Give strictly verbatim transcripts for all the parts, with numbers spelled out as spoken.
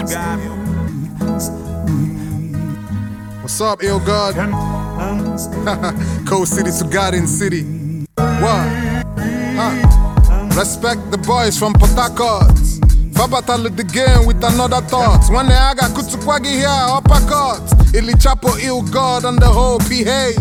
What's up, Ill God? Cold City to Garden City. What? Huh? Respect the boys from Port Harcourt. Fabatalo the game with another thought. One day I got Kutukwagi here, uppercut. Illy Chapo, Ill God, and the whole P H.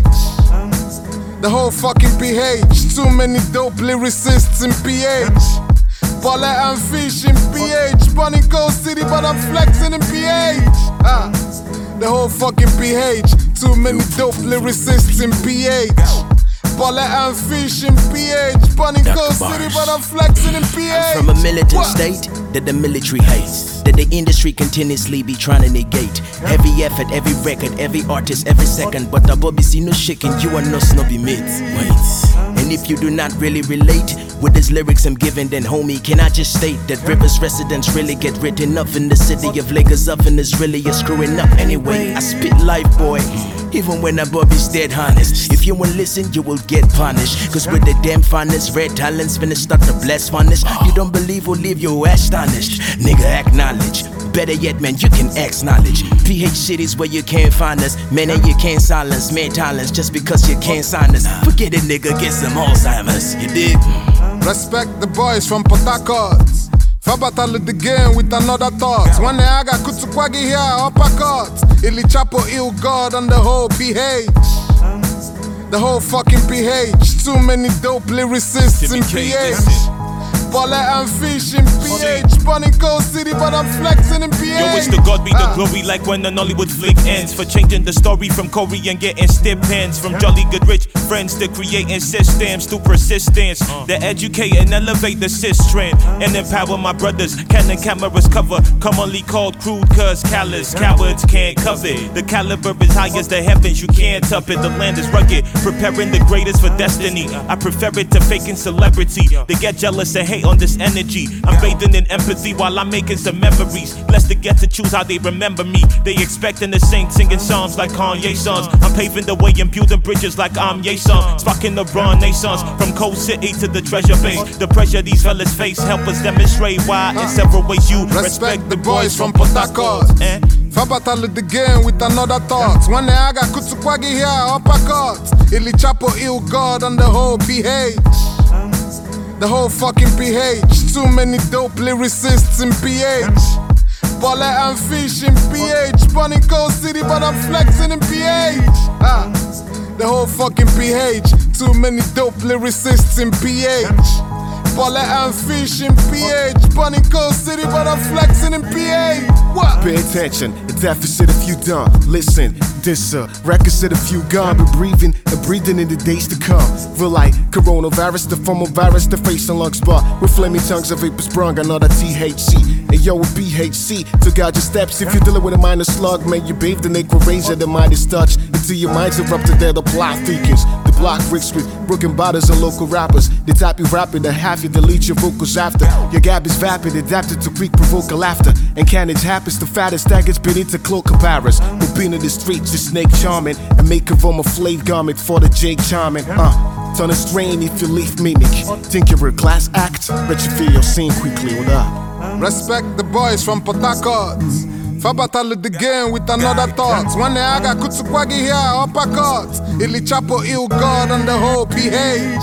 The whole fucking P H. Too many dope lyricists in P H. Bullet and fish in P H. Bunny Cold City, but I'm flexing in P H. Ah, the whole fucking P H. Too many dope lyricists in P H. Bullet and fish in P H. Bunny Cold City, but I'm flexing in P H. I'm from a militant what? state that the military hates, that the industry continuously be trying to negate. Heavy effort, every record, every artist, every second. But the Bobby see no shaking, you are no snobby mates. Wait. And if you do not really relate with these lyrics I'm giving, then homie, can I just state that Rivers residents really get written up in the city of Lagos up and is really a screwing up anyway. I spit life, boy, even when a Bobby's dead honest. If you won't listen, you will get punished. Cause with the damn finest, red talents finna start to bless funnest. You don't believe or leave your astonished. Nigga, acknowledge. Better yet, man, you can acknowledge. P H cities where you can't find us. Man, and you can't silence man talents just because you can't sign us. Forget it, nigga, get some Alzheimer's. You dig? Respect the boys from Port Harcourt. Fabatalo the game with another thought. One day I got Kutukwagi here, uppercut. Illy Chapo, Ill God, and the whole P H. The whole fucking P H. Too many dope lyricists in P H. Bullet and fish in P H. Bunny Cold City, but I'm flexing in P H. Yo, it's the God be the glory, like when an Hollywood flick ends. For changing the story from Corey and getting stipends. From jolly good rich friends to creating systems through persistence. That educate and elevate the cis trend. And empower my brothers. Canon cameras cover, commonly called crude cause callous. Cowards can't cover it. The caliber is high as the heavens, you can't up it. The land is rugged, preparing the greatest for destiny. I prefer it to faking celebrity. They get jealous and hate on this energy. I'm bathing in empathy while I'm making some memories. Blessed to get to choose how they remember me. They expecting the saints singing psalms like Kanye songs. I'm paving the way and building bridges like I'm Ye-son. Sparking the Renaissance from Cold City to the treasure base. The pressure these fellas face help us demonstrate why in several ways you respect, respect the boys from Port Harcourt. Eh? Fabatalo the game with another thought. One day I got Kutukwagi here, uppercut. Illy Chapo, Ill God, and the whole P H. The whole fucking P H. Too many dope lyricists in P H. Bullet and fish in P H. Bunny Cold City, but I'm flexing in P H. Ah, the whole fucking P H. Too many dope lyricists in P H. Bullet and fish in P H. Bunny Cold City, but I'm flexing in P H. What? Pay attention, the deficit if you done. Listen, this uh, records if you gone. Been breathing and breathing in the days to come. Feel like coronavirus, the formal virus, the face and lungs bar. With flaming tongues of vapor sprung, another T H C. And yo, with B H C, took out your steps. If you're dealing with a minor slug, man, you bathe the naked razor, the mind is touched. Until your mind's erupted, there the plot thickens. The block rich with broken bottles and local rappers. The type you rapping, the half you delete your vocals after. Your gap is vapid, adapted to quick provoke a laughter. And cannons happens, the fattest daggers been into cloak comparison. But being in the streets, just snake charming. And make a vom a flayed garment for the Jake charming. Uh, turn a strain if you leave mimic. Think you're a class act, bet you feel your scene quickly. What up? Respect the boys from Port Harcourt. Fabatalo the game with another thought. One day I got Kutukwagi here, uppercut. Illy Chapo, Ill God, and the whole P H.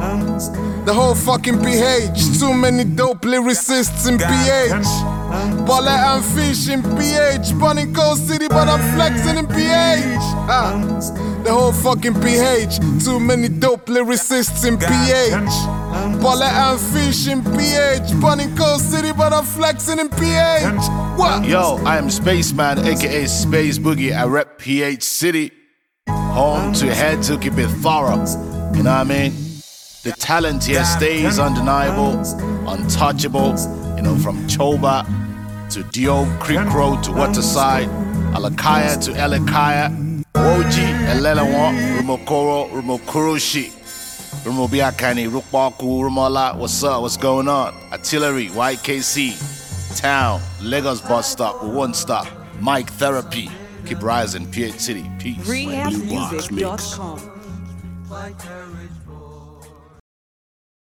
The whole fucking P H. Too many dope lyricists in P H. Bullet and fish in P H. Bunny Cold City, but I'm flexing in P H. Ah, the whole fucking P H. Too many dope lyricists in P H. Bullet and fish in P H. Bunny Cold City, but I'm flexing in P H. What? Yo, I am Spaceman, aka Space Boogie. I rep P H City. Home to head to keep it thorough. You know what I mean? The talent here stays undeniable, untouchable. You know, from Choba to Dio Creek Road to Waterside, Alakaya to Elekaya, Woji, Elelewa, Rumokoro, Rumokuroshi, Rumobiakani, Rukbaku, Rumola. What's up? What's going on? Artillery, Y K C, Town, Lagos bus stop, one stop, Mic Therapy. Keep rising, P H City. Peace. rehab music dot com